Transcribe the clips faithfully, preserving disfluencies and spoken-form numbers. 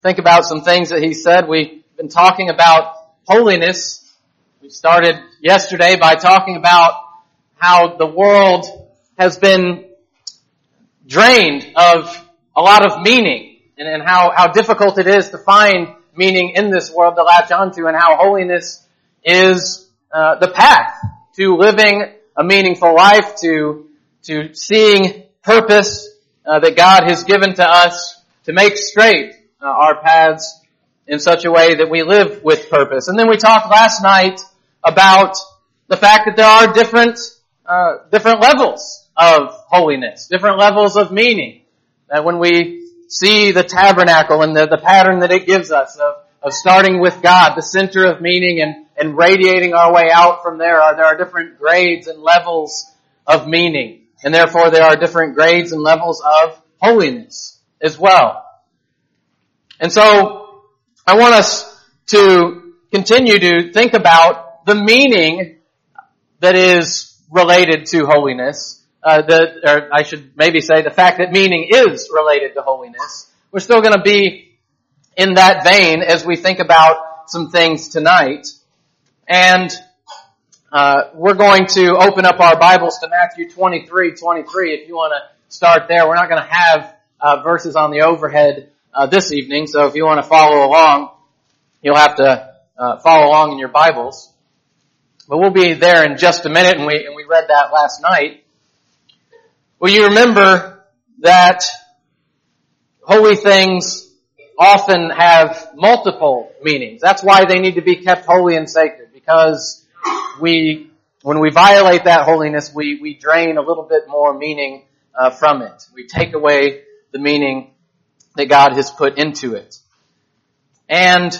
think about some things that he said. We've been talking about holiness. We started yesterday by talking about how the world has been drained of a lot of meaning, and, and how, how difficult it is to find meaning in this world to latch onto, and how holiness is uh, the path to living a meaningful life, to to seeing purpose uh, that God has given to us, to make straight uh, our paths in such a way that we live with purpose. And then we talked last night about the fact that there are different uh, different levels of holiness, different levels of meaning. That when we see the tabernacle and the, the pattern that it gives us of, of starting with God, the center of meaning, and, and radiating our way out from there, are, there are different grades and levels of meaning. And therefore there are different grades and levels of holiness as well. And so I want us to continue to think about the meaning that is related to holiness. Uh, the, or I should maybe say the fact that meaning is related to holiness. We're still going to be in that vein as we think about some things tonight. And uh, we're going to open up our Bibles to Matthew twenty-three twenty-three if you want to start there. We're not going to have uh, verses on the overhead uh, this evening, so if you want to follow along, you'll have to uh, follow along in your Bibles. But we'll be there in just a minute, and we, and we read that last night. Well, you remember that holy things often have multiple meanings. That's why they need to be kept holy and sacred, because we, when we violate that holiness, we, we drain a little bit more meaning uh, from it. We take away the meaning that God has put into it. And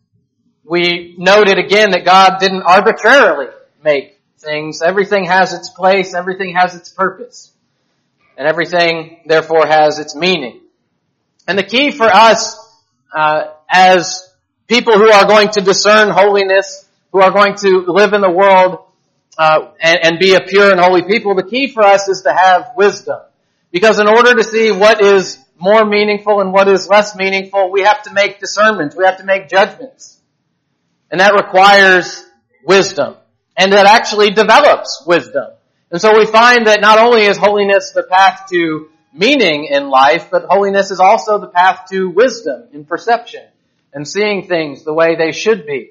we noted again that God didn't arbitrarily make things. Everything has its place. Everything has its purpose. And everything, therefore, has its meaning. And the key for us, uh, as people who are going to discern holiness, who are going to live in the world, uh, and, and be a pure and holy people, the key for us is to have wisdom. Because in order to see what is more meaningful and what is less meaningful, we have to make discernments. We have to make judgments. And that requires wisdom. And that actually develops wisdom. And so we find that not only is holiness the path to meaning in life, but holiness is also the path to wisdom in perception and seeing things the way they should be.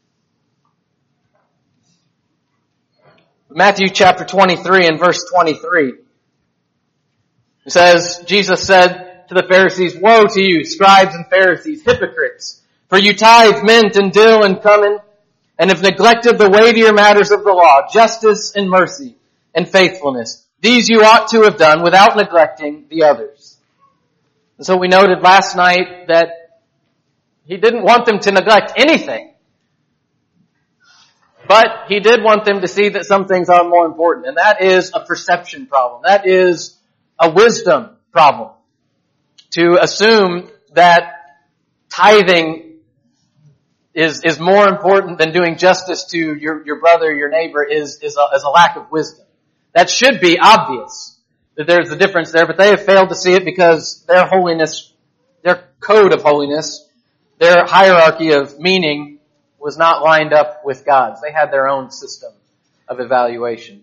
Matthew chapter twenty-three and verse twenty-three. It says, Jesus said to the Pharisees, "Woe to you, scribes and Pharisees, hypocrites! For you tithe mint and dill and cumin, and have neglected the weightier matters of the law, justice and mercy and faithfulness. These you ought to have done without neglecting the others." And so we noted last night that he didn't want them to neglect anything. But he did want them to see that some things are more important. And that is a perception problem. That is a wisdom problem. To assume that tithing is, is more important than doing justice to your, your brother, your neighbor, is, is a, is a lack of wisdom. That should be obvious that there's a difference there, but they have failed to see it because their holiness, their code of holiness, their hierarchy of meaning was not lined up with God's. They had their own system of evaluation.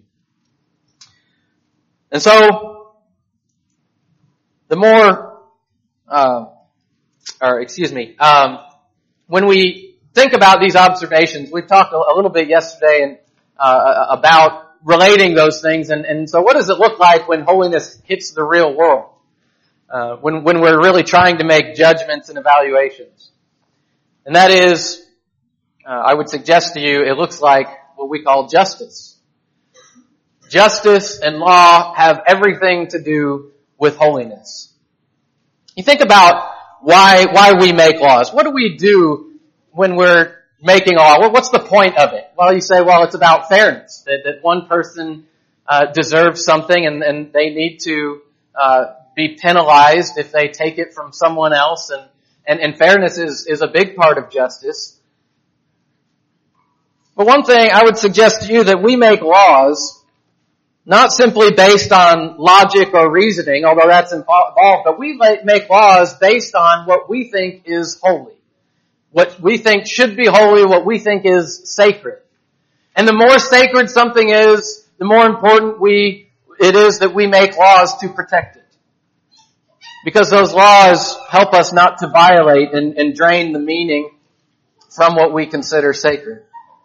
And so, the more, uh, or excuse me, um, when we think about these observations, we've talked a, a little bit yesterday and uh, about relating those things, and, and so what does it look like when holiness hits the real world? Uh, when, when we're really trying to make judgments and evaluations. And that is, uh, I would suggest to you, it looks like what we call justice. Justice and law have everything to do with holiness. You think about why, why we make laws. What do we do when we're making a law? What's the point of it? Well, you say, well, it's about fairness. That, that one person uh, deserves something and, and they need to uh, be penalized if they take it from someone else. And, and, and fairness is, is a big part of justice. But one thing I would suggest to you, that we make laws not simply based on logic or reasoning, although that's involved, but we make laws based on what we think is holy. What we think should be holy, what we think is sacred. And the more sacred something is, the more important we, it is that we make laws to protect it. Because those laws help us not to violate and, and drain the meaning from what we consider sacred.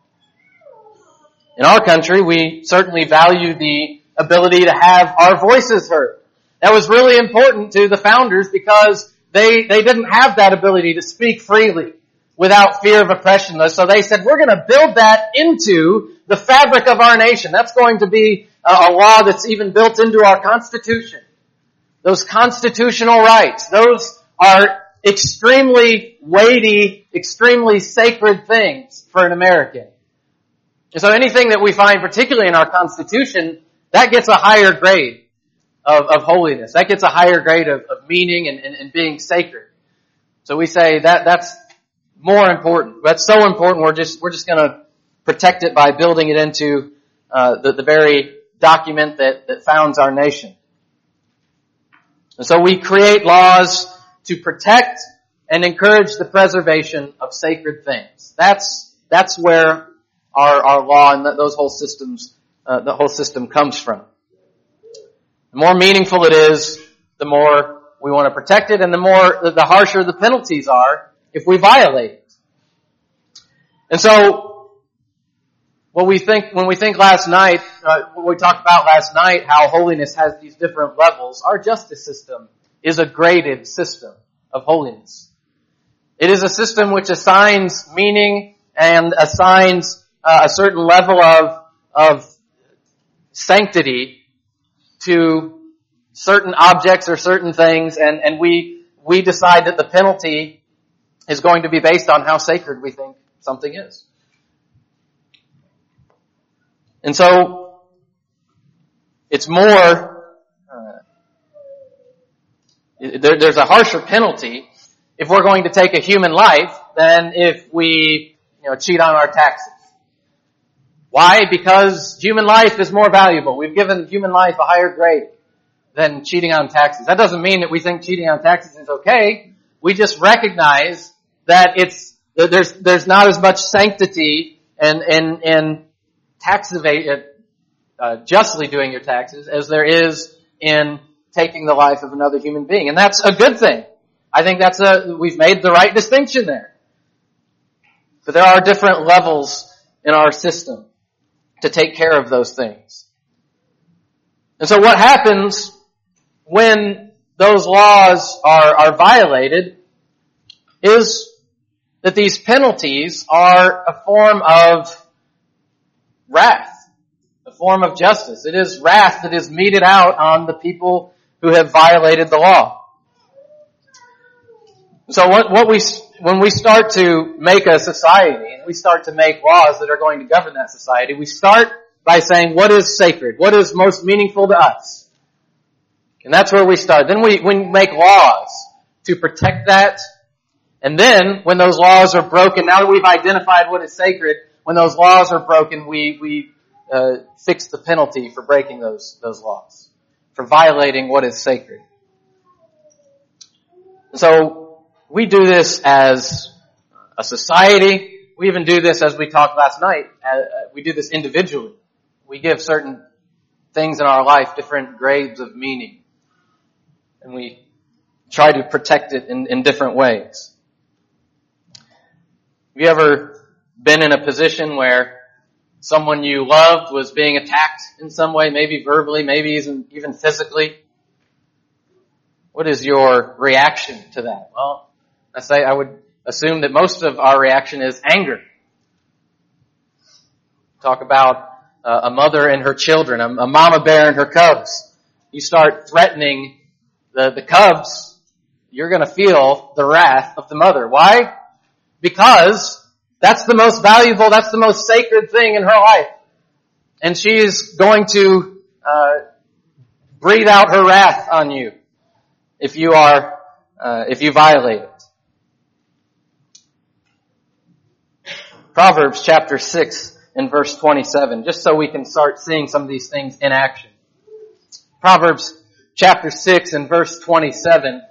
In our country, we certainly value the ability to have our voices heard. That was really important to the founders because they, they didn't have that ability to speak freely without fear of oppression. So they said, we're going to build that into the fabric of our nation. That's going to be a, a law that's even built into our Constitution. Those constitutional rights, those are extremely weighty, extremely sacred things for an American. And so anything that we find, particularly in our Constitution, that gets a higher grade of, of holiness. That gets a higher grade of, of meaning and, and, and being sacred. So we say that that's more important. That's so important. We're just we're just going to protect it by building it into uh, the, the very document that, that founds our nation. And so we create laws to protect and encourage the preservation of sacred things. That's that's where our our law and those whole systems, uh, the whole system comes from. The more meaningful it is, the more we want to protect it, and the more the harsher the penalties are if we violate it. And so, what we think when we think last night, uh, what we talked about last night, how holiness has these different levels. Our justice system is a graded system of holiness. It is a system which assigns meaning and assigns uh, a certain level of of sanctity to certain objects or certain things, and, and we we decide that the penalty is going to be based on how sacred we think something is. And so, it's more, uh, there, there's a harsher penalty if we're going to take a human life than if we, you know, cheat on our taxes. Why? Because human life is more valuable. We've given human life a higher grade than cheating on taxes. That doesn't mean that we think cheating on taxes is okay. We just recognize that it's, that there's, there's not as much sanctity and, and, and tax evade, uh, justly doing your taxes as there is in taking the life of another human being. And that's a good thing. I think that's a, we've made the right distinction there. But there are different levels in our system to take care of those things. And so what happens when those laws are, are violated is that these penalties are a form of wrath, a form of justice. It is wrath that is meted out on the people who have violated the law. So what, what we, when we start to make a society and we start to make laws that are going to govern that society, we start by saying what is sacred, what is most meaningful to us. And that's where we start. Then we, we make laws to protect that. And then when those laws are broken, now that we've identified what is sacred, when those laws are broken, we, we, uh, fix the penalty for breaking those, those laws, for violating what is sacred. So we do this as a society. We even do this, as we talked last night, uh, we do this individually. We give certain things in our life different grades of meaning. And we try to protect it in, in different ways. Have you ever been in a position where someone you loved was being attacked in some way, maybe verbally, maybe even, even physically? What is your reaction to that? Well, I say I would assume that most of our reaction is anger. Talk about uh, a mother and her children, a, a mama bear and her cubs. You start threatening the, the cubs, you're going to feel the wrath of the mother. Why? Because that's the most valuable, that's the most sacred thing in her life. And she is going to uh, breathe out her wrath on you if you are, uh, if you violate it. Proverbs chapter six and verse twenty-seven, just so we can start seeing some of these things in action. Proverbs chapter six and verse twenty-seven.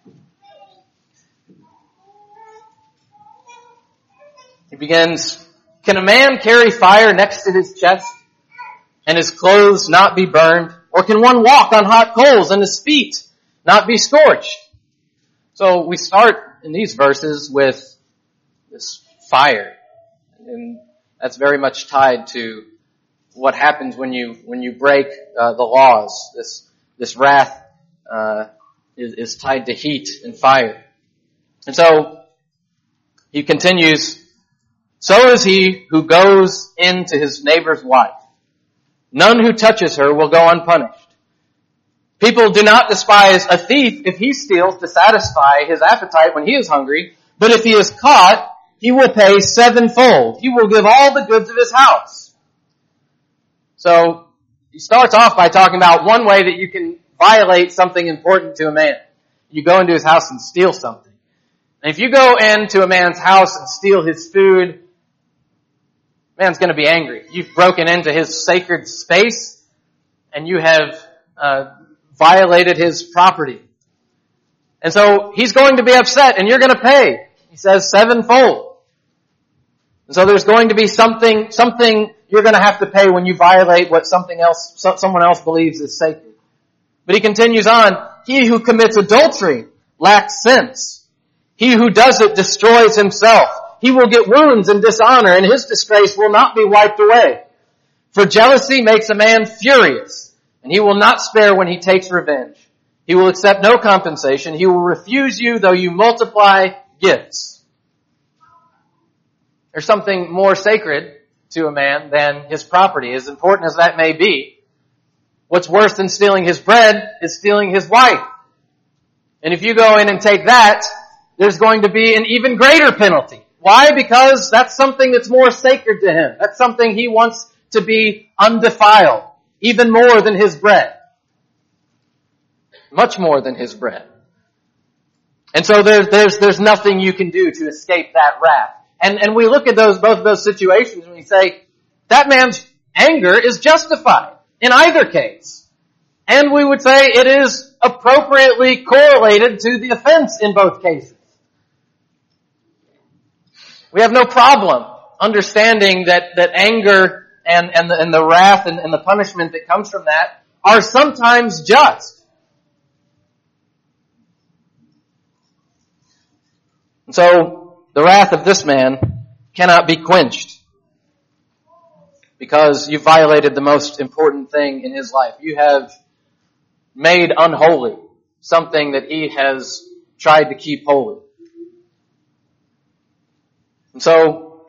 He begins, "Can a man carry fire next to his chest and his clothes not be burned? Or can one walk on hot coals and his feet not be scorched?" So we start in these verses with this fire. And that's very much tied to what happens when you, when you break uh, the laws. This, this wrath uh, is, is tied to heat and fire. And so he continues, "So is he who goes into his neighbor's wife. None who touches her will go unpunished. People do not despise a thief if he steals to satisfy his appetite when he is hungry, but if he is caught, he will pay sevenfold. He will give all the goods of his house." So he starts off by talking about one way that you can violate something important to a man. You go into his house and steal something. And if you go into a man's house and steal his food, man's going to be angry. You've broken into his sacred space and you have uh, violated his property. And so he's going to be upset and you're going to pay. He says sevenfold. And so there's going to be something, something you're going to have to pay when you violate what something else, so, someone else believes is sacred. But he continues on, "He who commits adultery lacks sense. He who does it destroys himself. He will get wounds and dishonor, and his disgrace will not be wiped away. For jealousy makes a man furious, and he will not spare when he takes revenge. He will accept no compensation. He will refuse you though you multiply gifts." There's something more sacred to a man than his property, as important as that may be. What's worse than stealing his bread is stealing his wife. And if you go in and take that, there's going to be an even greater penalty. Why? Because that's something that's more sacred to him. That's something he wants to be undefiled, even more than his bread. Much more than his bread. And so there's, there's, there's nothing you can do to escape that wrath. And, and we look at those, both of those situations and we say, that man's anger is justified in either case. And we would say it is appropriately correlated to the offense in both cases. We have no problem understanding that, that anger and, and, the, and the wrath and, and the punishment that comes from that are sometimes just. And so, the wrath of this man cannot be quenched because you violated the most important thing in his life. You have made unholy something that he has tried to keep holy. And so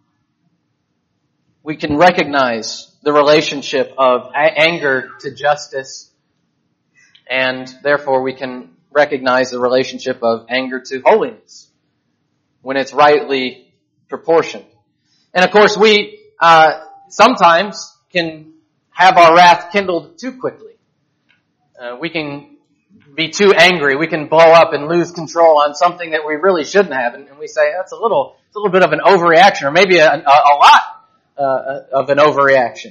we can recognize the relationship of a- anger to justice, and therefore we can recognize the relationship of anger to holiness when it's rightly proportioned. And of course we uh sometimes can have our wrath kindled too quickly. Uh, we can be too angry. We can blow up and lose control on something that we really shouldn't have. And, and we say, that's a little, it's a little bit of an overreaction, or maybe a, a, a lot uh, of an overreaction.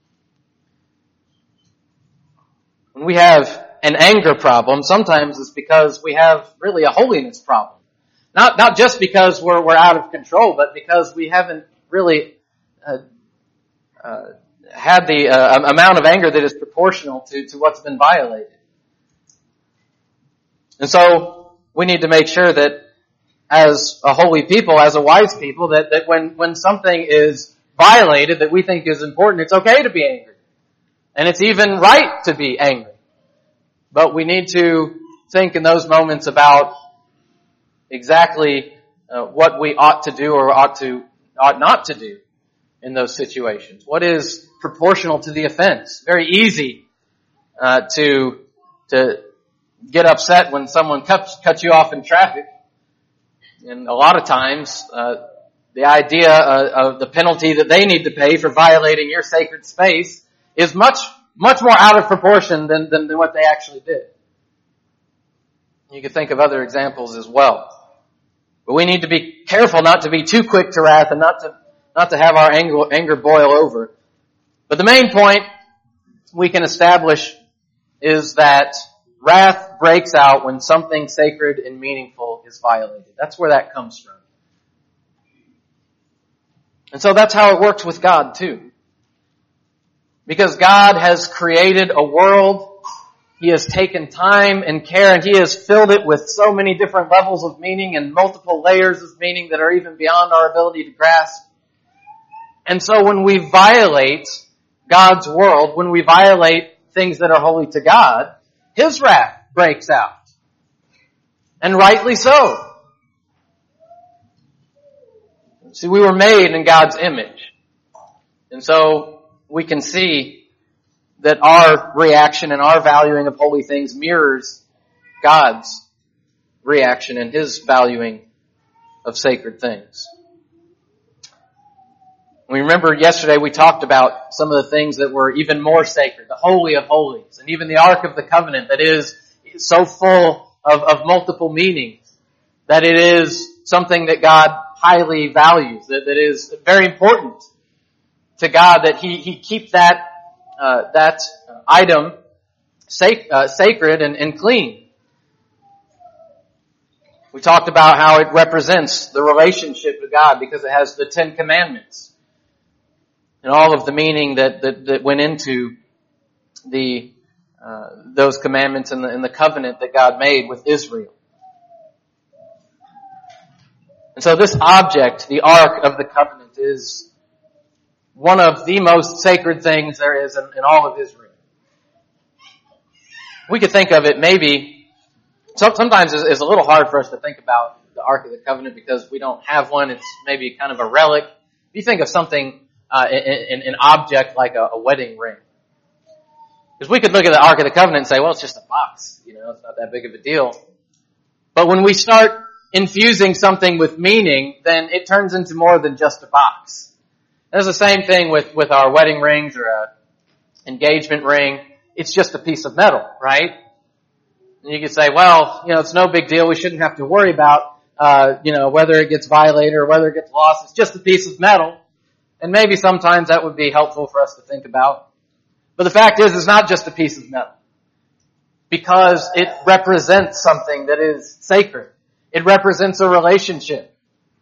When we have an anger problem, sometimes it's because we have really a holiness problem. Not, not just because we're, we're out of control, but because we haven't really, uh, uh, had the, uh, amount of anger that is proportional to, to what's been violated. And so, we need to make sure that as a holy people, as a wise people, that, that when, when something is violated that we think is important, it's okay to be angry. And it's even right to be angry. But we need to think in those moments about exactly uh, what we ought to do or ought to ought not to do in those situations. What is proportional to the offense? Very easy uh, to to get upset when someone cuts cuts you off in traffic, and a lot of times uh, the idea uh, of the penalty that they need to pay for violating your sacred space is much much more out of proportion than than, than what they actually did. You could think of other examples as well. But we need to be careful not to be too quick to wrath and not to, not to have our anger, anger boil over. But the main point we can establish is that wrath breaks out when something sacred and meaningful is violated. That's where that comes from. And so that's how it works with God too. Because God has created a world, He has taken time and care, and He has filled it with so many different levels of meaning and multiple layers of meaning that are even beyond our ability to grasp. And so when we violate God's world, when we violate things that are holy to God, His wrath breaks out. And rightly so. See, we were made in God's image. And so we can see that our reaction and our valuing of holy things mirrors God's reaction and His valuing of sacred things. We remember yesterday we talked about some of the things that were even more sacred, the Holy of Holies, and even the Ark of the Covenant that is so full of, of multiple meanings, that it is something that God highly values, that, that is very important to God, that He, He keep that, uh, that item sac- uh, sacred and, and clean. We talked about how it represents the relationship with God because it has the Ten Commandments and all of the meaning that, that, that went into the, uh, those commandments and the, and the covenant that God made with Israel. And so this object, the Ark of the Covenant, is one of the most sacred things there is in, in all of Israel. We could think of it maybe, sometimes it's a little hard for us to think about the Ark of the Covenant because we don't have one. It's maybe kind of a relic. If you think of something, uh, in, in, an object like a, a wedding ring. Because we could look at the Ark of the Covenant and say, well, it's just a box. You know, it's not that big of a deal. But when we start infusing something with meaning, then it turns into more than just a box. And it's the same thing with, with our wedding rings or a engagement ring. It's just a piece of metal, right? And you could say, well, you know, it's no big deal. We shouldn't have to worry about, uh, you know, whether it gets violated or whether it gets lost. It's just a piece of metal. And maybe sometimes that would be helpful for us to think about. But the fact is, it's not just a piece of metal. Because it represents something that is sacred. It represents a relationship.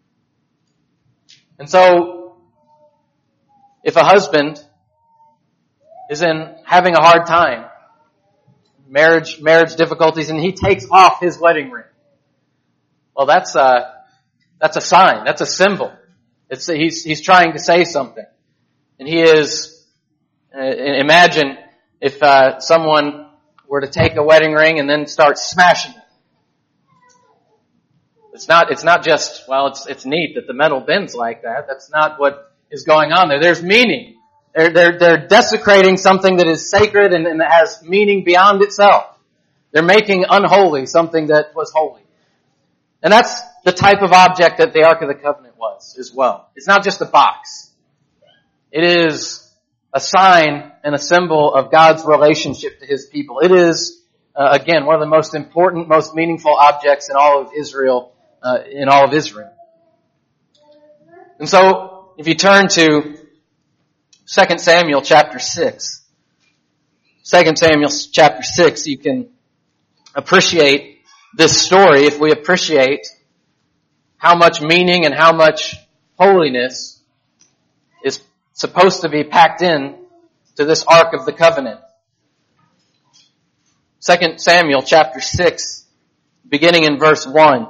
And so, if a husband is in having a hard time, marriage, marriage difficulties, and he takes off his wedding ring, well, that's a, that's a sign. That's a symbol. It's, he's, he's trying to say something. And he is, uh, imagine if, uh, someone were to take a wedding ring and then start smashing it. It's not, it's not just, well, it's, it's neat that the metal bends like that. That's not what is going on there. There's meaning. They're, they're, they're desecrating something that is sacred and, and that has meaning beyond itself. They're making unholy something that was holy. And that's the type of object that the Ark of the Covenant was as well. It's not just a box. It is a sign and a symbol of God's relationship to His people. It is, uh, again, one of the most important, most meaningful objects in all of Israel, uh, in all of Israel. And so, if you turn to Second Samuel chapter six, Second Samuel chapter six, you can appreciate this story if we appreciate how much meaning and how much holiness is supposed to be packed in to this Ark of the Covenant. Second Samuel chapter six, beginning in verse one.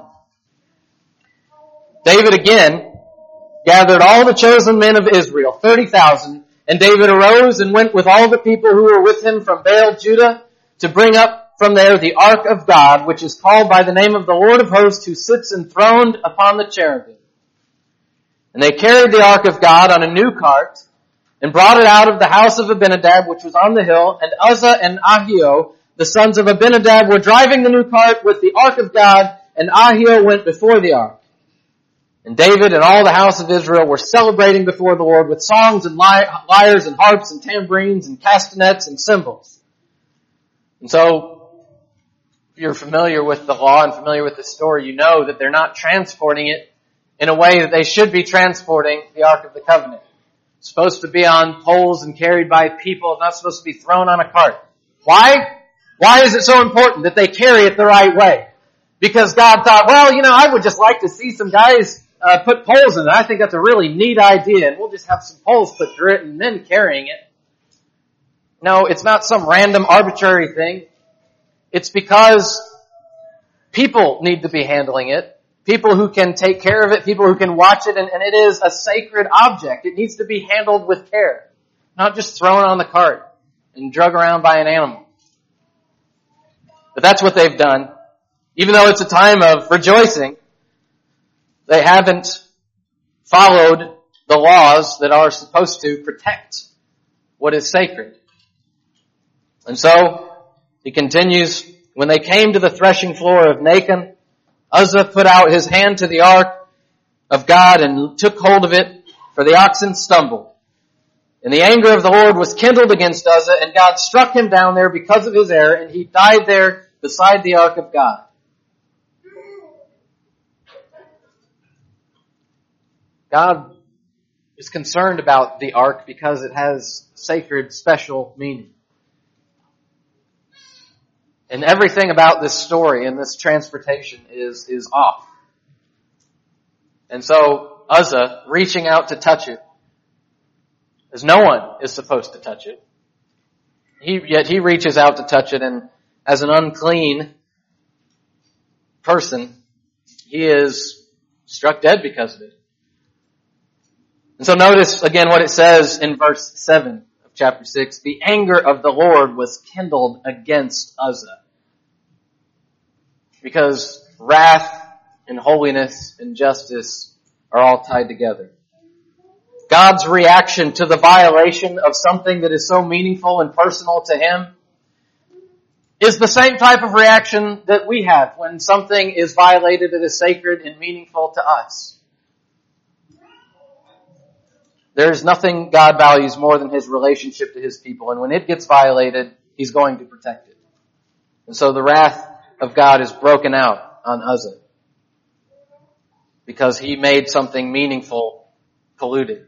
David again gathered all the chosen men of Israel, thirty thousand, and David arose and went with all the people who were with him from Baal, Judah, to bring up from there the ark of God, which is called by the name of the Lord of hosts, who sits enthroned upon the cherubim. And they carried the ark of God on a new cart, and brought it out of the house of Abinadab, which was on the hill, and Uzzah and Ahio, the sons of Abinadab, were driving the new cart with the ark of God, and Ahio went before the ark. And David and all the house of Israel were celebrating before the Lord with songs and lyres and harps and tambourines and castanets and cymbals. And so, if you're familiar with the law and familiar with the story, you know that they're not transporting it in a way that they should be transporting the Ark of the Covenant. It's supposed to be on poles and carried by people. It's not supposed to be thrown on a cart. Why? Why is it so important that they carry it the right way? Because God thought, well, you know, I would just like to see some guys uh, put poles in it. I think that's a really neat idea, and we'll just have some poles put through it and men carrying it. No, it's not some random arbitrary thing. It's because people need to be handling it. People who can take care of it, people who can watch it, and, and it is a sacred object. It needs to be handled with care, not just thrown on the cart and drug around by an animal. But that's what they've done. Even though it's a time of rejoicing, they haven't followed the laws that are supposed to protect what is sacred. And so, he continues, when they came to the threshing floor of Nacon, Uzzah put out his hand to the ark of God and took hold of it, for the oxen stumbled. And the anger of the Lord was kindled against Uzzah, and God struck him down there because of his error, and he died there beside the ark of God. God is concerned about the ark because it has sacred, special meaning. And everything about this story and this transportation is, is off. And so Uzzah reaching out to touch it, as no one is supposed to touch it, he, yet he reaches out to touch it, and as an unclean person, he is struck dead because of it. And so notice again what it says in verse seven of chapter six. The anger of the Lord was kindled against Uzzah. Because wrath and holiness and justice are all tied together. God's reaction to the violation of something that is so meaningful and personal to Him is the same type of reaction that we have when something is violated that is sacred and meaningful to us. There's nothing God values more than His relationship to His people, and when it gets violated, He's going to protect it. And so the wrath of God is broken out on Uzzah because he made something meaningful polluted.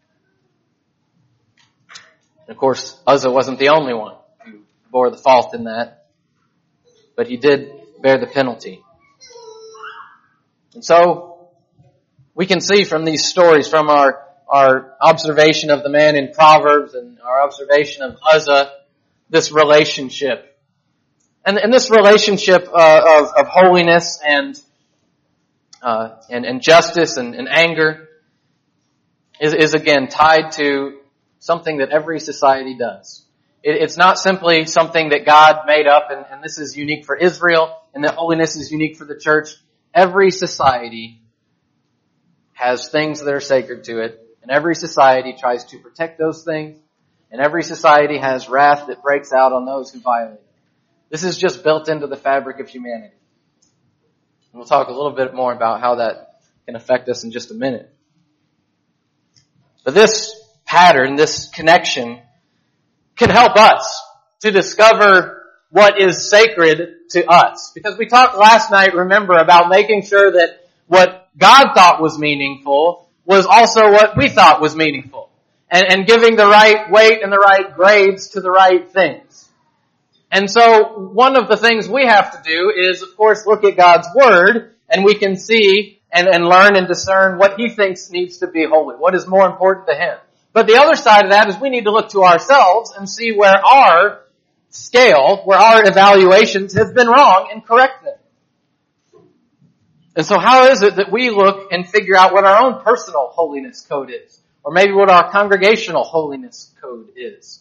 And of course, Uzzah wasn't the only one who bore the fault in that, but he did bear the penalty. And so we can see from these stories, from our our observation of the man in Proverbs and our observation of Uzzah, this relationship. And, and this relationship uh, of, of holiness and, uh, and and justice and, and anger is, is again tied to something that every society does. It, it's not simply something that God made up, and, and this is unique for Israel, and that holiness is unique for the church. Every society has things that are sacred to it, and every society tries to protect those things, and every society has wrath that breaks out on those who violate it. This is just built into the fabric of humanity. And we'll talk a little bit more about how that can affect us in just a minute. But this pattern, this connection, can help us to discover what is sacred to us. Because we talked last night, remember, about making sure that what God thought was meaningful was also what we thought was meaningful. And, and giving the right weight and the right grades to the right things. And so one of the things we have to do is, of course, look at God's Word, and we can see and, and learn and discern what He thinks needs to be holy, what is more important to Him. But the other side of that is we need to look to ourselves and see where our scale, where our evaluations have been wrong, and correct them. And so how is it that we look and figure out what our own personal holiness code is? Or maybe what our congregational holiness code is?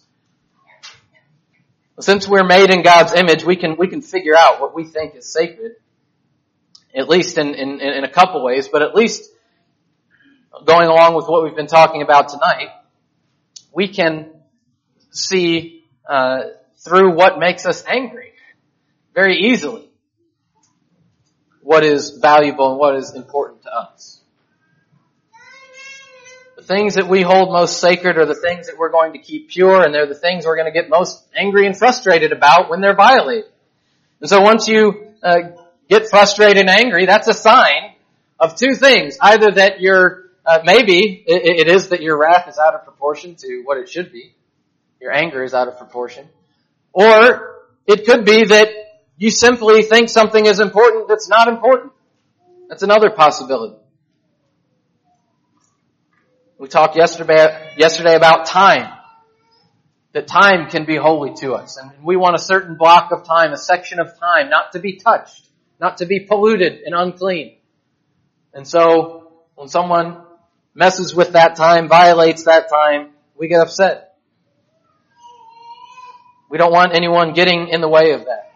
Since we're made in God's image, we can, we can figure out what we think is sacred. At least in, in, in a couple ways, but at least going along with what we've been talking about tonight, we can see, uh, through what makes us angry very easily what is valuable and what is important to us. The things that we hold most sacred are the things that we're going to keep pure, and they're the things we're going to get most angry and frustrated about when they're violated. And so once you uh, get frustrated and angry, that's a sign of two things. Either that you're, uh, maybe it, it is that your wrath is out of proportion to what it should be. Your anger is out of proportion. Or it could be that you simply think something is important that's not important. That's another possibility. We talked yesterday, yesterday about time. That time can be holy to us. And we want a certain block of time, a section of time, not to be touched, not to be polluted and unclean. And so, when someone messes with that time, violates that time, we get upset. We don't want anyone getting in the way of that.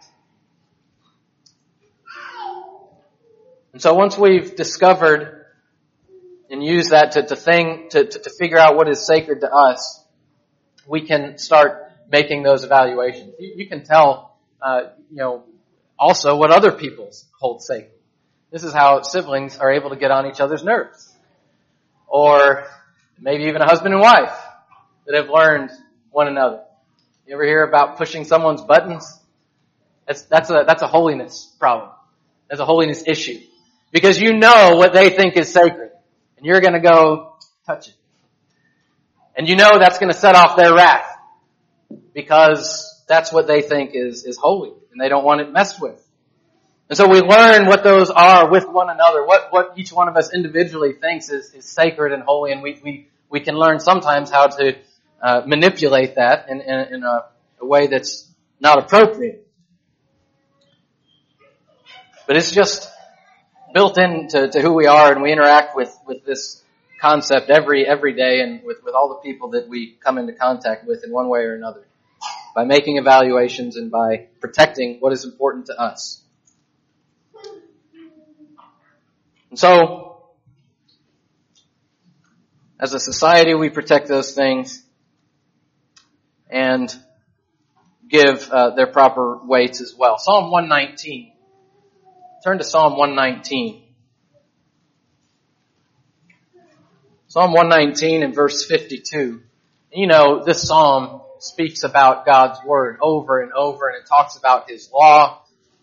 And so once we've discovered and used that to, to thing, to, to, to figure out what is sacred to us, we can start making those evaluations. You, you can tell, uh, you know, also what other people hold sacred. This is how siblings are able to get on each other's nerves. Or maybe even a husband and wife that have learned one another. You ever hear about pushing someone's buttons? That's, that's a, that's a holiness problem. That's a holiness issue. Because you know what they think is sacred. And you're gonna go touch it. And you know that's gonna set off their wrath. Because that's what they think is, is holy. And they don't want it messed with. And so we learn what those are with one another. What, what each one of us individually thinks is, is sacred and holy. And we, we, we can learn sometimes how to uh, manipulate that in, in, in a, a way that's not appropriate. But it's just built into to who we are, and we interact with, with this concept every every day and with, with all the people that we come into contact with in one way or another, by making evaluations and by protecting what is important to us. And so, as a society, we protect those things and give uh, their proper weights as well. Psalm one nineteen. Turn to Psalm one nineteen. Psalm one nineteen and verse fifty-two. You know, this psalm speaks about God's word over and over, and it talks about His law.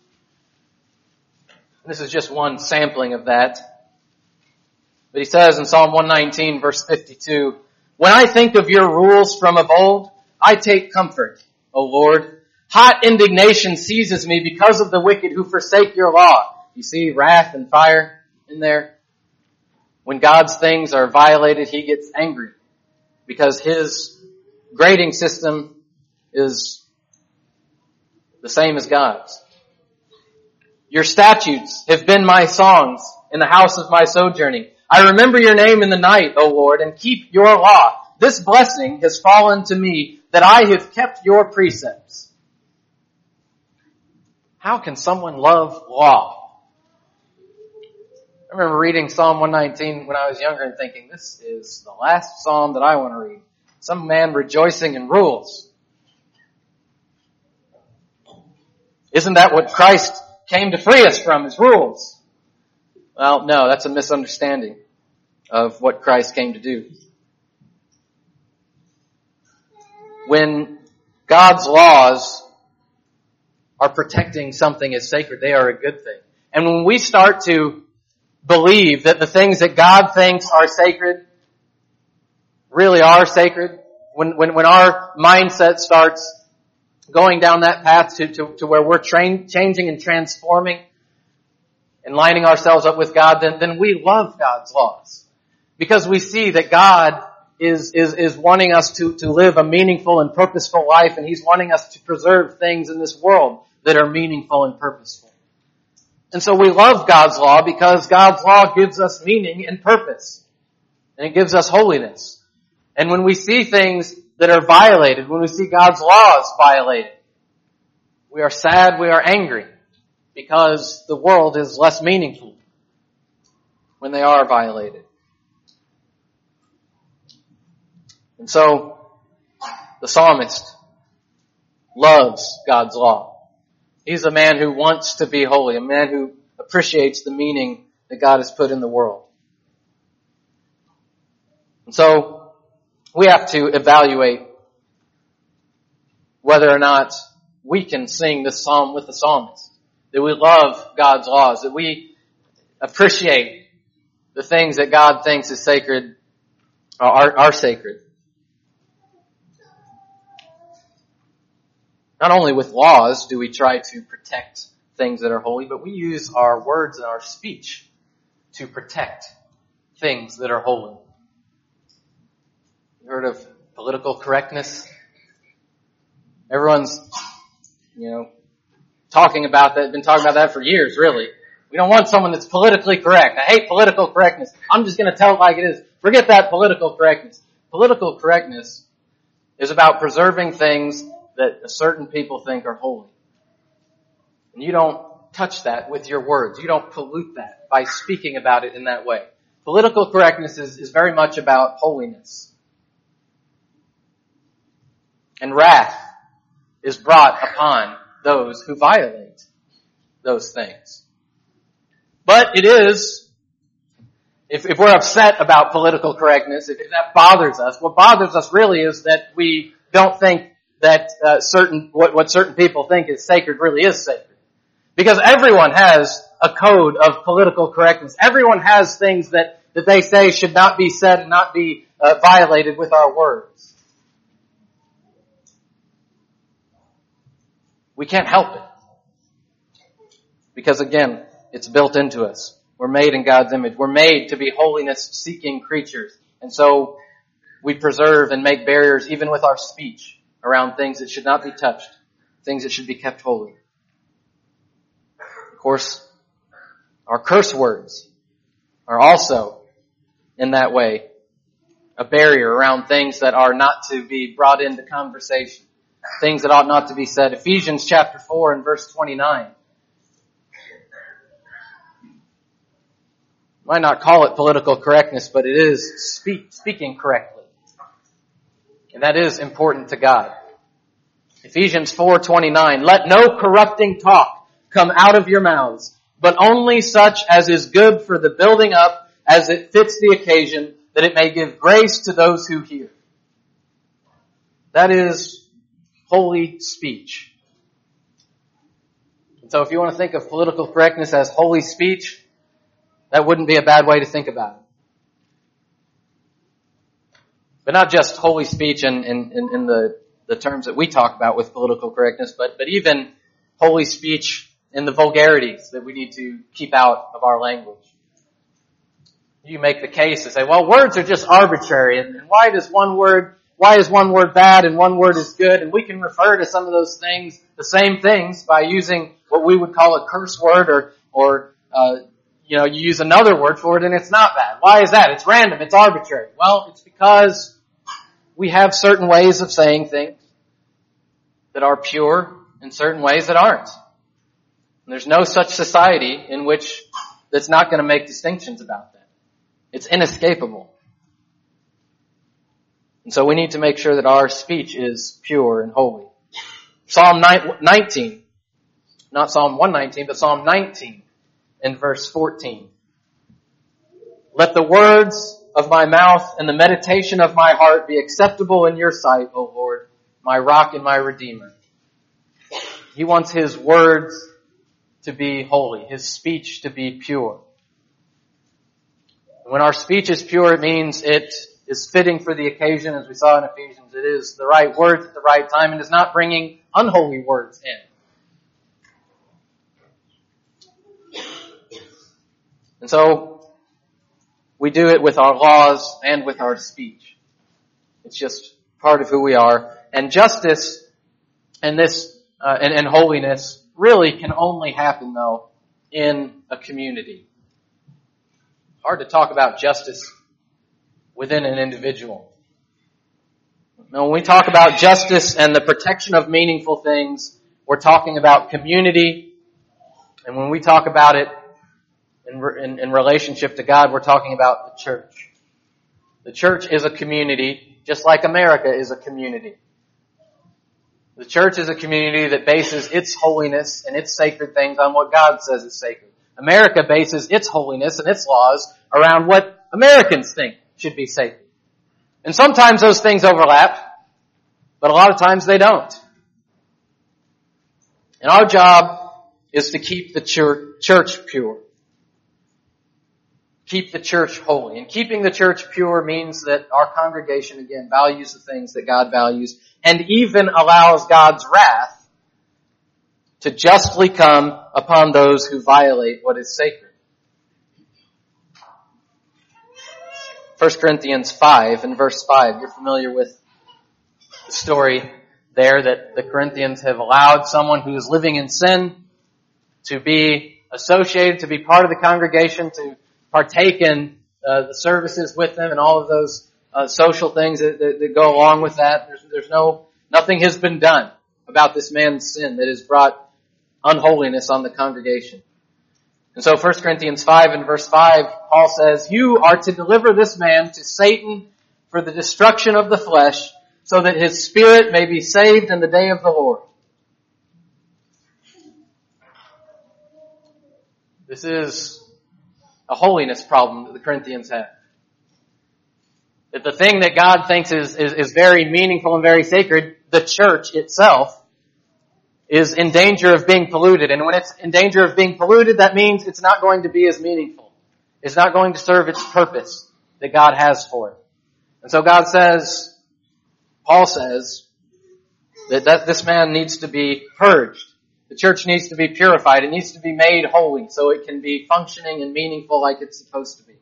This is just one sampling of that. But he says in Psalm one nineteen verse fifty-two, "When I think of your rules from of old, I take comfort, O Lord. Hot indignation seizes me because of the wicked who forsake your law." You see wrath and fire in there. When God's things are violated, He gets angry because His grading system is the same as God's. "Your statutes have been my songs in the house of my sojourning. I remember your name in the night, O Lord, and keep your law. This blessing has fallen to me, that I have kept your precepts." How can someone love law? I remember reading Psalm one nineteen when I was younger and thinking, this is the last psalm that I want to read. Some man rejoicing in rules. Isn't that what Christ came to free us from, is rules? Well, no, that's a misunderstanding of what Christ came to do. When God's laws are protecting something as sacred, they are a good thing. And when we start to believe that the things that God thinks are sacred really are sacred, when when, when our mindset starts going down that path to, to, to where we're train, changing and transforming and lining ourselves up with God, then, then we love God's laws. Because we see that God is, is, is wanting us to, to live a meaningful and purposeful life, and He's wanting us to preserve things in this world that are meaningful and purposeful. And so we love God's law because God's law gives us meaning and purpose. And it gives us holiness. And when we see things that are violated, when we see God's laws violated, we are sad, we are angry, because the world is less meaningful when they are violated. And so, the psalmist loves God's law. He's a man who wants to be holy, a man who appreciates the meaning that God has put in the world. And so, we have to evaluate whether or not we can sing this psalm with the psalmist. That we love God's laws, that we appreciate the things that God thinks is sacred, are, are sacred. Not only with laws do we try to protect things that are holy, but we use our words and our speech to protect things that are holy. You heard of political correctness? Everyone's, you know, talking about that, been talking about that for years, really. We don't want someone that's politically correct. I hate political correctness. I'm just going to tell it like it is. Forget that political correctness. Political correctness is about preserving things that certain people think are holy. And you don't touch that with your words. You don't pollute that by speaking about it in that way. Political correctness is, is very much about holiness. And wrath is brought upon those who violate those things. But it is, if, if we're upset about political correctness, if that bothers us, what bothers us really is that we don't think that uh, certain what, what certain people think is sacred really is sacred. Because everyone has a code of political correctness. Everyone has things that, that they say should not be said and not be uh, violated with our words. We can't help it. Because again, it's built into us. We're made in God's image. We're made to be holiness-seeking creatures. And so we preserve and make barriers even with our speech around things that should not be touched, things that should be kept holy. Of course, our curse words are also, in that way, a barrier around things that are not to be brought into conversation, things that ought not to be said. Ephesians chapter four and verse twenty-nine. Might not call it political correctness, but it is speak, speaking correctly. And that is important to God. Ephesians four twenty-nine, let no corrupting talk come out of your mouths, but only such as is good for the building up as it fits the occasion, that it may give grace to those who hear. That is holy speech. And so if you want to think of political correctness as holy speech, that wouldn't be a bad way to think about it. But not just holy speech in, in, in, in the, the terms that we talk about with political correctness, but, but even holy speech in the vulgarities that we need to keep out of our language. You make the case to say, well, words are just arbitrary, and, and why does one word, why is one word bad and one word is good? And we can refer to some of those things, the same things, by using what we would call a curse word, or, or, uh, you know, you use another word for it and it's not bad. Why is that? It's random. It's arbitrary. Well, it's because we have certain ways of saying things that are pure and certain ways that aren't. And there's no such society in which that's not going to make distinctions about that. It's inescapable. And so we need to make sure that our speech is pure and holy. Psalm nineteen, not Psalm one nineteen, but Psalm nineteen in verse fourteen. Let the words of my mouth and the meditation of my heart be acceptable in your sight, O Lord, my rock and my redeemer. He wants his words to be holy, his speech to be pure. When our speech is pure, it means it is fitting for the occasion, as we saw in Ephesians. It is the right words at the right time and is not bringing unholy words in. And so, we do it with our laws and with our speech. It's just part of who we are. And justice and this, uh, and, and holiness really can only happen, though, in a community. Hard to talk about justice within an individual. Now, when we talk about justice and the protection of meaningful things, we're talking about community. And when we talk about it in, in, in relationship to God, we're talking about the church. The church is a community, just like America is a community. The church is a community that bases its holiness and its sacred things on what God says is sacred. America bases its holiness and its laws around what Americans think should be sacred. And sometimes those things overlap, but a lot of times they don't. And our job is to keep the church pure. Keep the church holy. And keeping the church pure means that our congregation, again, values the things that God values and even allows God's wrath to justly come upon those who violate what is sacred. First Corinthians five and verse five, you're familiar with the story there that the Corinthians have allowed someone who is living in sin to be associated, to be part of the congregation, to partake in uh, the services with them and all of those uh, social things that, that, that go along with that. There's, there's no, nothing has been done about this man's sin that has brought unholiness on the congregation. And so First Corinthians five and verse five, Paul says, "You are to deliver this man to Satan for the destruction of the flesh, so that his spirit may be saved in the day of the Lord." This is a holiness problem that the Corinthians have. That the thing that God thinks is, is, is very meaningful and very sacred, the church itself, is in danger of being polluted. And when it's in danger of being polluted, that means it's not going to be as meaningful. It's not going to serve its purpose that God has for it. And so God says, Paul says, that, that this man needs to be purged. The church needs to be purified. It needs to be made holy so it can be functioning and meaningful like it's supposed to be.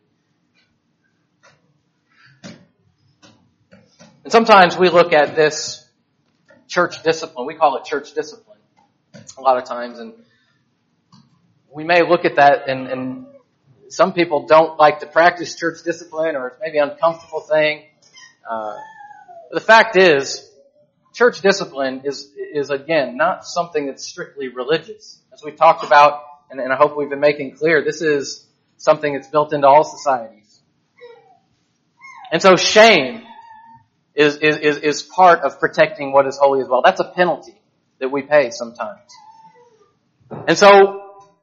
And sometimes we look at this church discipline. We call it church discipline a lot of times. And we may look at that and, and some people don't like to practice church discipline, or it's maybe an uncomfortable thing. Uh, but the fact is, church discipline is, is again, not something that's strictly religious. As we've talked about, and, and I hope we've been making clear, this is something that's built into all societies. And so shame is, is, is, is part of protecting what is holy as well. That's a penalty that we pay sometimes. And so,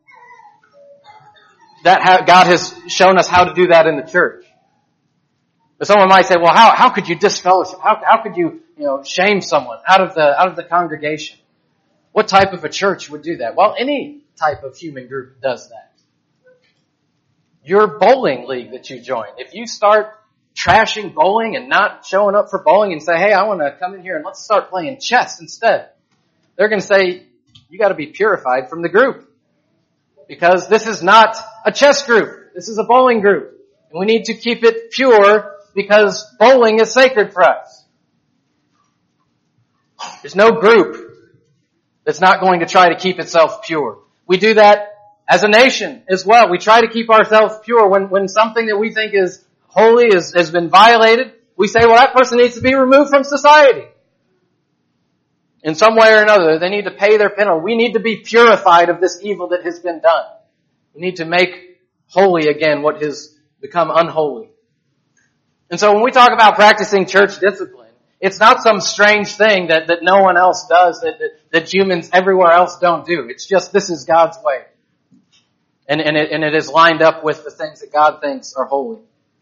that ha- God has shown us how to do that in the church. But someone might say, well, how, how could you disfellowship? How, how could you, you know, shame someone out of the, out of the congregation? What type of a church would do that? Well, any type of human group does that. Your bowling league that you join, if you start trashing bowling and not showing up for bowling and say, hey, I want to come in here and let's start playing chess instead, they're going to say, you got to be purified from the group. Because this is not a chess group. This is a bowling group. And we need to keep it pure because bowling is sacred for us. There's no group that's not going to try to keep itself pure. We do that as a nation as well. We try to keep ourselves pure. When, when something that we think is holy is, has been violated, we say, well, that person needs to be removed from society. In some way or another, they need to pay their penalty. We need to be purified of this evil that has been done. We need to make holy again what has become unholy. And so when we talk about practicing church discipline, it's not some strange thing that, that no one else does, that, that, that humans everywhere else don't do. It's just this is God's way. And, and, it, and it is lined up with the things that God thinks are holy.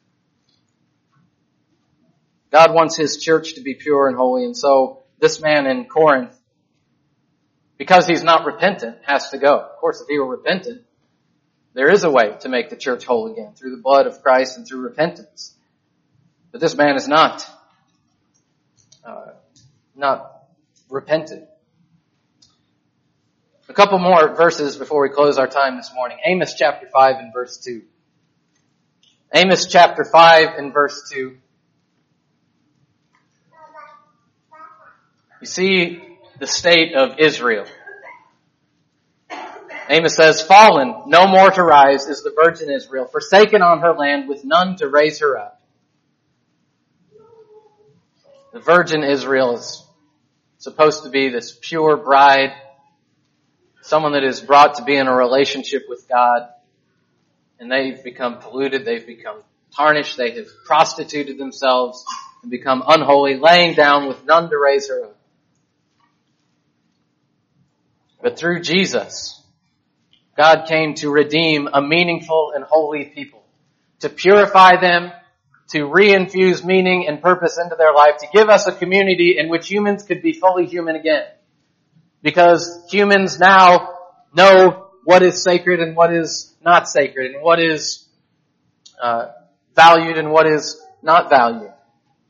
God wants His church to be pure and holy, and so this man in Corinth, because he's not repentant, has to go. Of course, if he were repentant, there is a way to make the church whole again through the blood of Christ and through repentance. But this man is not, uh, not repentant. A couple more verses before we close our time this morning. Amos chapter five and verse two. Amos chapter five and verse two. You see the state of Israel. Amos says, fallen, no more to rise, is the virgin Israel, forsaken on her land with none to raise her up. The virgin Israel is supposed to be this pure bride, someone that is brought to be in a relationship with God, and they've become polluted, they've become tarnished, they have prostituted themselves and become unholy, laying down with none to raise her up. But through Jesus, God came to redeem a meaningful and holy people, to purify them, to reinfuse meaning and purpose into their life, to give us a community in which humans could be fully human again. Because humans now know what is sacred and what is not sacred, and what is uh, valued and what is not valued.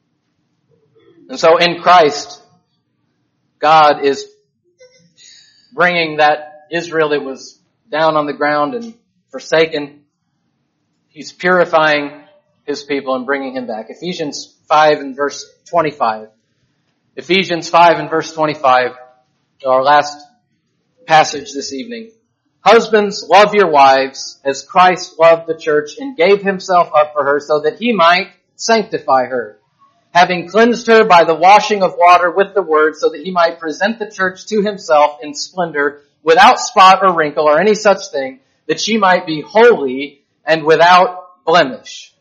And so in Christ, God is bringing that Israel that was down on the ground and forsaken. He's purifying his people and bringing him back. Ephesians five and verse twenty-five. Ephesians five and verse twenty-five, our last passage this evening. Husbands, love your wives as Christ loved the church and gave himself up for her so that he might sanctify her, having cleansed her by the washing of water with the word, so that he might present the church to himself in splendor, without spot or wrinkle or any such thing, that she might be holy and without blemish.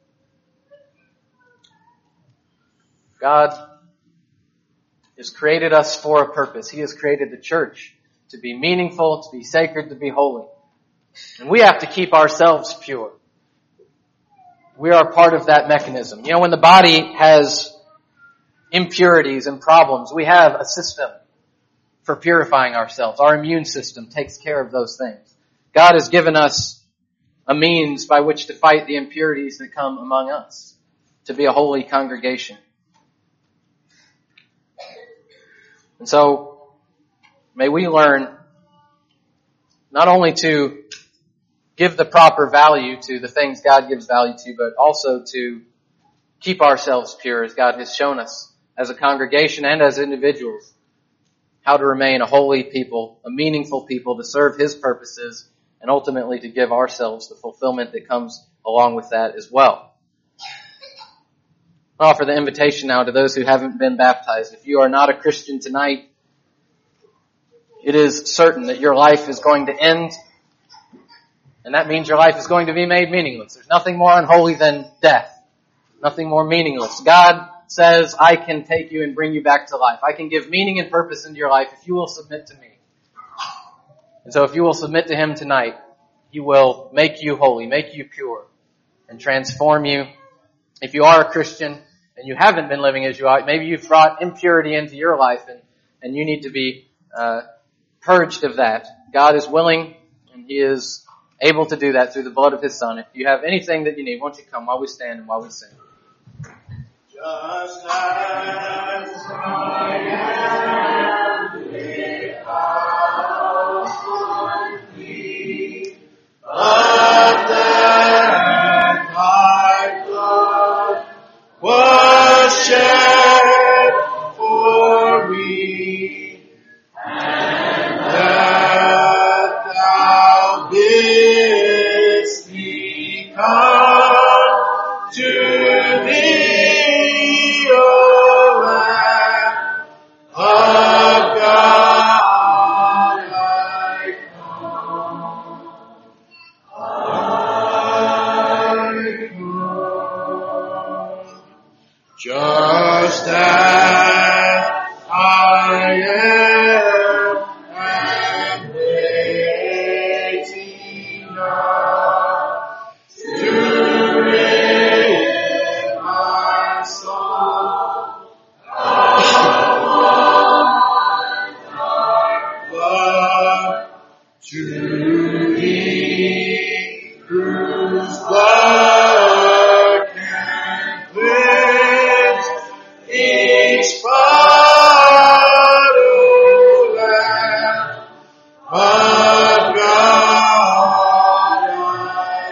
God has created us for a purpose. He has created the church to be meaningful, to be sacred, to be holy. And we have to keep ourselves pure. We are part of that mechanism. You know, when the body has impurities and problems, we have a system for purifying ourselves. Our immune system takes care of those things. God has given us a means by which to fight the impurities that come among us, to be a holy congregation. And so, may we learn not only to give the proper value to the things God gives value to, but also to keep ourselves pure as God has shown us as a congregation and as individuals how to remain a holy people, a meaningful people to serve His purposes, and ultimately to give ourselves the fulfillment that comes along with that as well. I offer the invitation now to those who haven't been baptized. If you are not a Christian tonight, it is certain that your life is going to end, and that means your life is going to be made meaningless. There's nothing more unholy than death. Nothing more meaningless. God says, I can take you and bring you back to life. I can give meaning and purpose into your life if you will submit to me. And so if you will submit to Him tonight, He will make you holy, make you pure, and transform you. If you are a Christian and you haven't been living as you ought, maybe you've brought impurity into your life and, and you need to be uh, purged of that. God is willing and He is able to do that through the blood of His Son. If you have anything that you need, won't you come while we stand and while we sing? Just as I am without one plea, but that thy blood was shed for me, and that thou bidst me come to thee. Just as I am, and waiting now to rid my soul of one blood, to Thee whose blood can cleanse each spot, O Lamb of God, I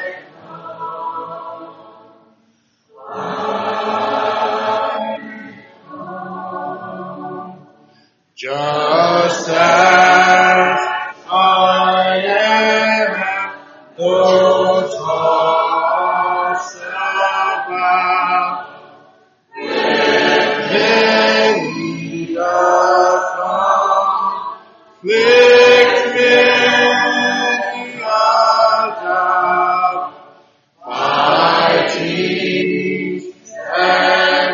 come. Just as I am, though tossed about with many a conflict, many a doubt, fighting and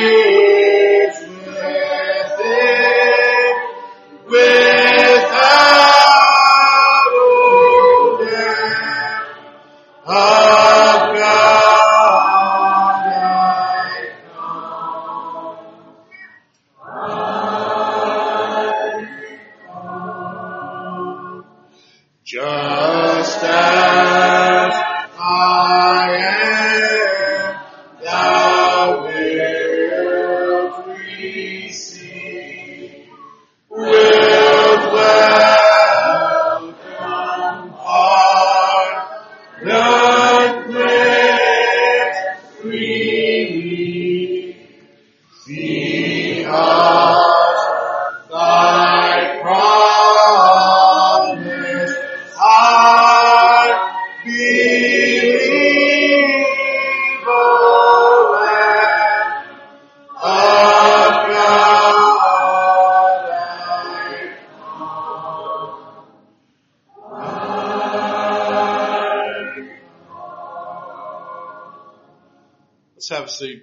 fears within, without. believe, because thy promise I believe, O Lamb of God, I Let's have a seat.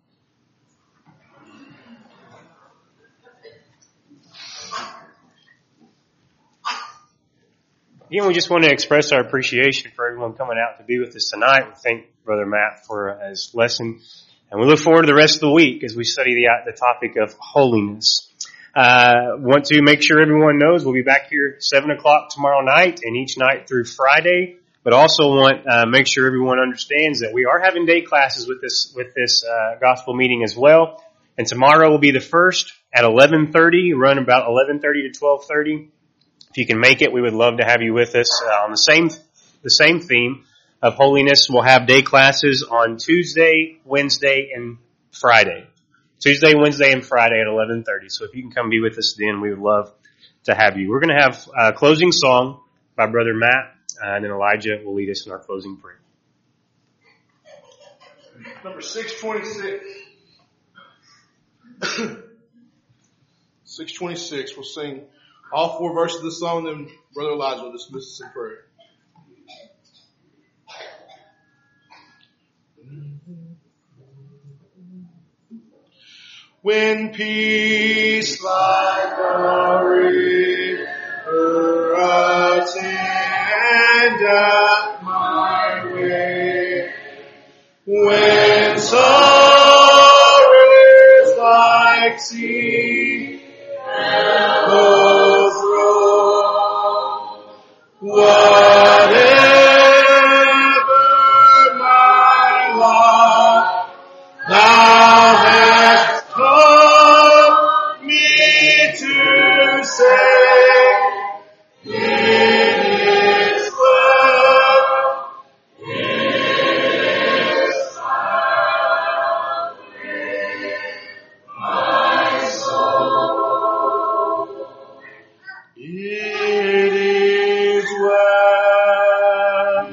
Again, we just want to express our appreciation for everyone coming out to be with us tonight. We thank Brother Matt for his lesson, and we look forward to the rest of the week as we study the, the topic of holiness. Uh, want to make sure everyone knows we'll be back here seven o'clock tomorrow night and each night through Friday, but also want to uh, make sure everyone understands that we are having day classes with this, with this uh, gospel meeting as well. And tomorrow will be the first at eleven thirty, run about eleven thirty to twelve thirty. If you can make it, we would love to have you with us uh, on the same the same theme of holiness. We'll have day classes on Tuesday, Wednesday, and Friday. Tuesday, Wednesday, and Friday at eleven thirty. So if you can come be with us then, we would love to have you. We're going to have a closing song by Brother Matt, uh, and then Elijah will lead us in our closing prayer. Number six twenty-six. six twenty-six. We'll sing all four verses of the song, then Brother Elijah will dismiss us in prayer. When peace like a river attendeth my way, when sorrows like sea echoes roll, whatever my lot, thou hast taught me to say, it is well, it is well with my soul. It is well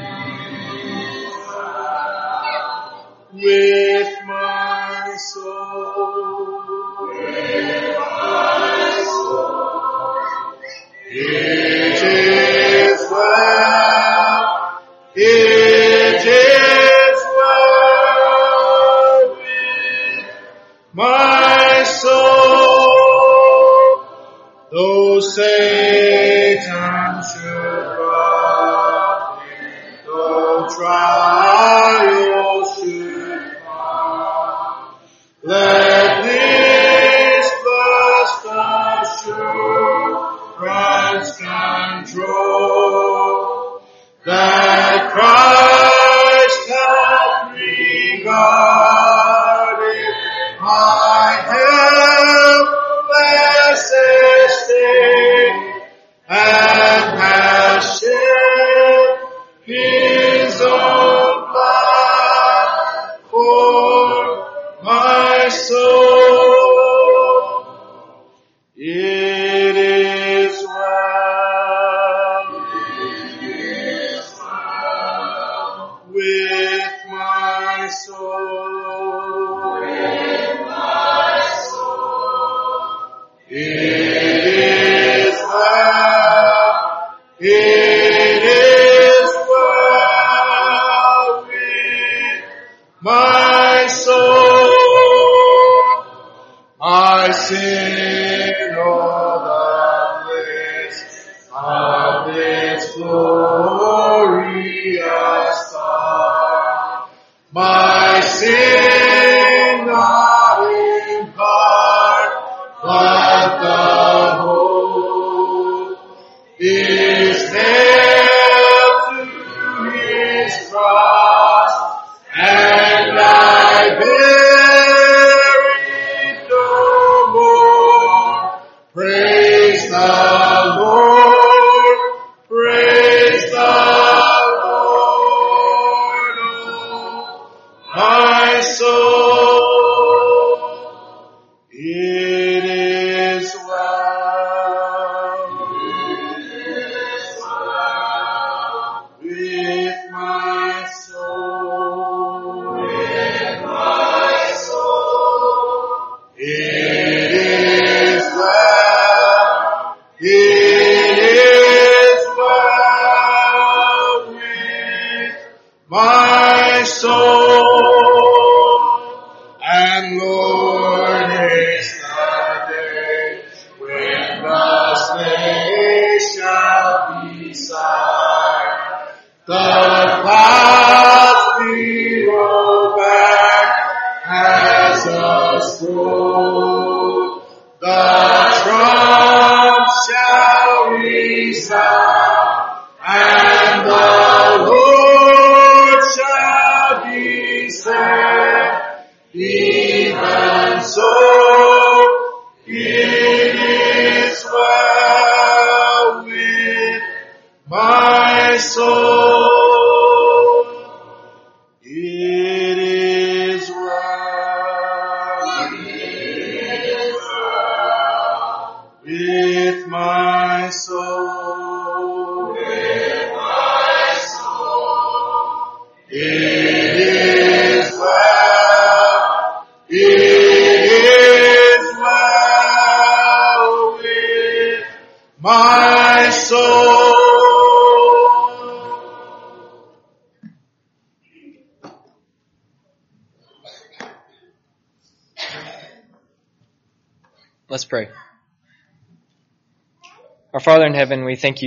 with my soul. With my soul. It is well. It is well with my soul. Though Satan should rise, though trials should come, let this blessed assurance control, that Christ hath regarded my helpless estate, and has shed his own blood for my soul. It is well, it is well with my soul. With my soul. It is well, it is well with my soul. I sing all the bliss of its glorious thought. My sin not in part, but the whole is nailed to his cross, and I bear it no more. Praise the Lord, praise the Lord, oh my my soul, it is well. It is well with my soul. With my soul, it is well. It is well with my soul. And Lord, haste the day when the slave shall be silent, the clouds be rolled back as a scroll, the trump shall resound, and the Lord shall descend. Even so, it is well with my soul. It is well. It is well with my soul. With my soul. It is well. It is well with my soul. Let's pray. Our Father in heaven, we thank you